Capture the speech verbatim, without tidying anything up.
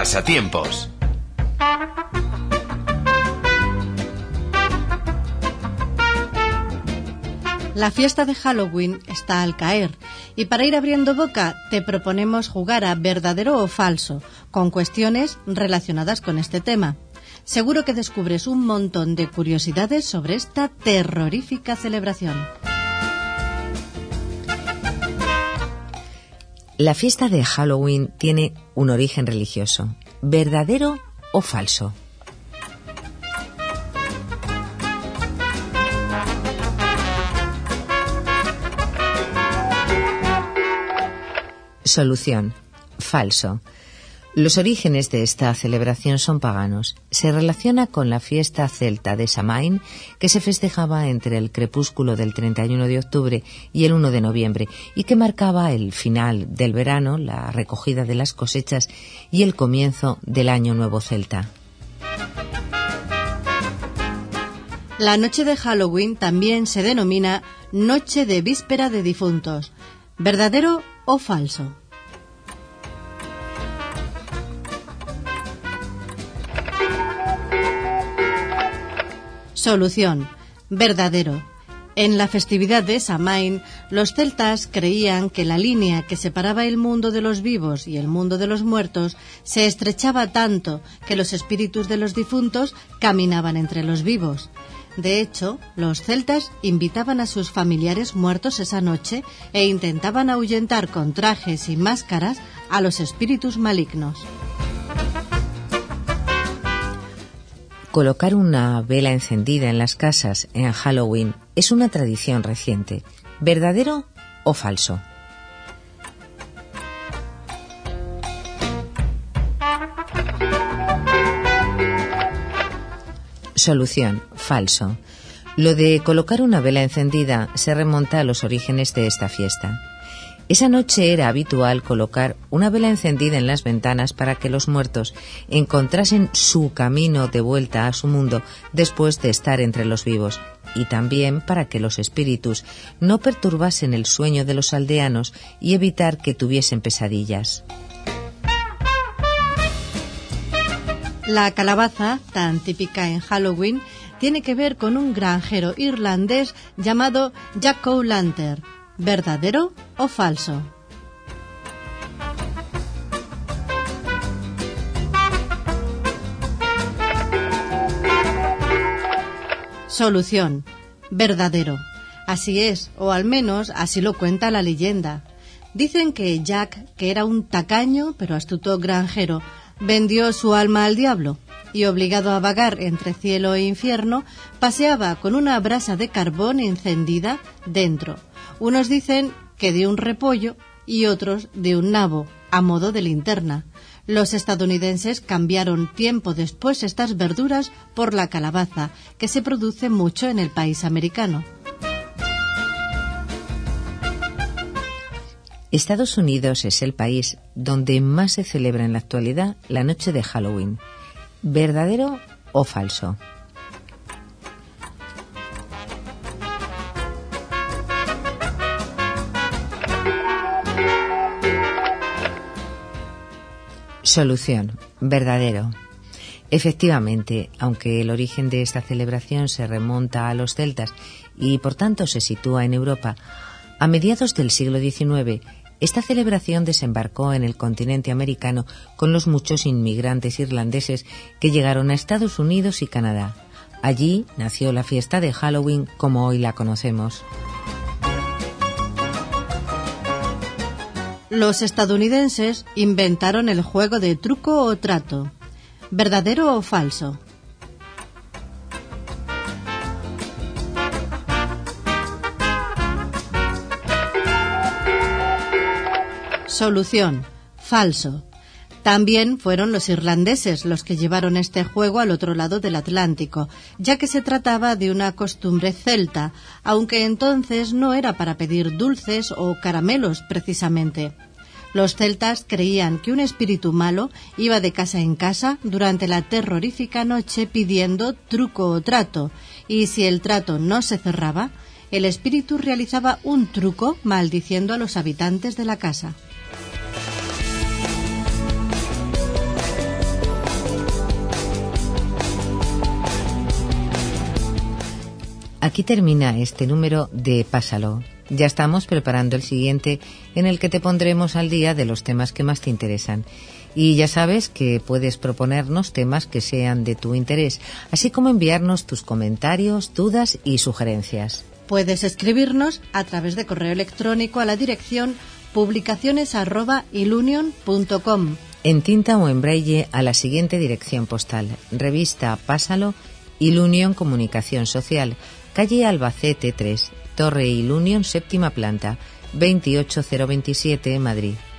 Pasatiempos. La fiesta de Halloween está al caer y para ir abriendo boca te proponemos jugar a verdadero o falso con cuestiones relacionadas con este tema. Seguro que descubres un montón de curiosidades sobre esta terrorífica celebración. La fiesta de Halloween tiene un origen religioso. ¿Verdadero o falso? Solución: falso. Los orígenes de esta celebración son paganos. Se relaciona con la fiesta celta de Samain, que se festejaba entre el crepúsculo del treinta y uno de octubre y el uno de noviembre, y que marcaba el final del verano, la recogida de las cosechas y el comienzo del año nuevo celta. La noche de Halloween también se denomina Noche de Víspera de Difuntos. ¿Verdadero o falso? Solución: verdadero. En la festividad de Samain, los celtas creían que la línea que separaba el mundo de los vivos y el mundo de los muertos se estrechaba tanto que los espíritus de los difuntos caminaban entre los vivos. De hecho, los celtas invitaban a sus familiares muertos esa noche e intentaban ahuyentar con trajes y máscaras a los espíritus malignos. Colocar una vela encendida en las casas en Halloween es una tradición reciente. ¿Verdadero o falso? Solución: falso. Lo de colocar una vela encendida se remonta a los orígenes de esta fiesta. Esa noche era habitual colocar una vela encendida en las ventanas para que los muertos encontrasen su camino de vuelta a su mundo después de estar entre los vivos, y también para que los espíritus no perturbasen el sueño de los aldeanos y evitar que tuviesen pesadillas. La calabaza, tan típica en Halloween, tiene que ver con un granjero irlandés llamado Jack O'Lantern. ¿Verdadero o falso? Solución: verdadero. Así es, o al menos así lo cuenta la leyenda. Dicen que Jack, que era un tacaño pero astuto granjero, vendió su alma al diablo y, obligado a vagar entre cielo e infierno, paseaba con una brasa de carbón encendida dentro. Unos dicen que de un repollo y otros de un nabo, a modo de linterna. Los estadounidenses cambiaron tiempo después estas verduras por la calabaza, que se produce mucho en el país americano. Estados Unidos es el país donde más se celebra en la actualidad la noche de Halloween. ¿Verdadero o falso? Solución: verdadero. Efectivamente, aunque el origen de esta celebración se remonta a los celtas y por tanto se sitúa en Europa, a mediados del siglo diecinueve, esta celebración desembarcó en el continente americano con los muchos inmigrantes irlandeses que llegaron a Estados Unidos y Canadá. Allí nació la fiesta de Halloween como hoy la conocemos. Los estadounidenses inventaron el juego de truco o trato. ¿Verdadero o falso? Solución: falso. También fueron los irlandeses los que llevaron este juego al otro lado del Atlántico, ya que se trataba de una costumbre celta, aunque entonces no era para pedir dulces o caramelos precisamente. Los celtas creían que un espíritu malo iba de casa en casa durante la terrorífica noche pidiendo truco o trato, y si el trato no se cerraba, el espíritu realizaba un truco maldiciendo a los habitantes de la casa. Aquí termina este número de Pásalo. Ya estamos preparando el siguiente, en el que te pondremos al día de los temas que más te interesan. Y ya sabes que puedes proponernos temas que sean de tu interés, así como enviarnos tus comentarios, dudas y sugerencias. Puedes escribirnos a través de correo electrónico a la dirección publicaciones arroba ilunion punto com. En tinta o en braille a la siguiente dirección postal: Revista Pásalo, Ilunion Comunicación Social, calle Albacete tres, Torre Ilunion, séptima planta, veintiocho mil veintisiete, Madrid.